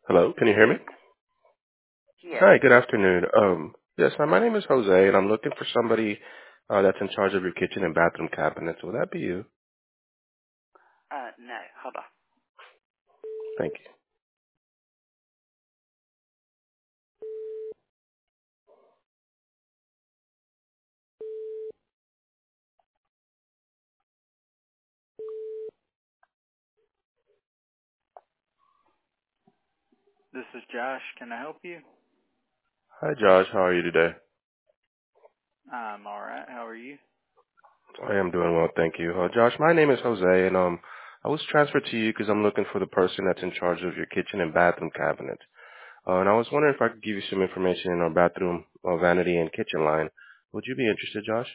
Hello, can you hear me? Yes. Hi, good afternoon. Yes, my name is Jose, and I'm looking for somebody that's in charge of your kitchen and bathroom cabinets. Will that be you? No, hold on. Thank you. This is Josh. Can I help you? Hi, Josh. How are you today? I'm all right. How are you? I am doing well, thank you. Josh, my name is Jose, and I was transferred to you because I'm looking for the person that's in charge of your kitchen and bathroom cabinets. And I was wondering if I could give you some information in our bathroom vanity and kitchen line. Would you be interested, Josh?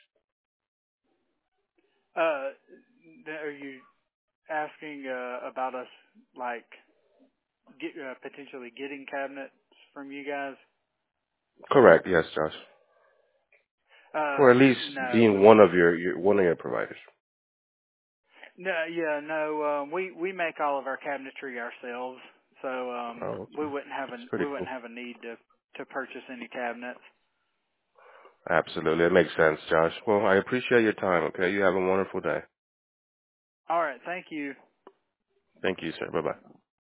Uh, are you asking about us, like, potentially getting cabinets from you guys? Correct. Yes, Josh. Or at least No. being one of your providers. No, yeah, no. We make all of our cabinetry ourselves, so Oh, we okay. wouldn't have That's pretty cool. a need to purchase any cabinets. Absolutely. It makes sense, Josh. Well, I appreciate your time, okay? You have a wonderful day. All right. Thank you. Thank you, sir. Bye-bye.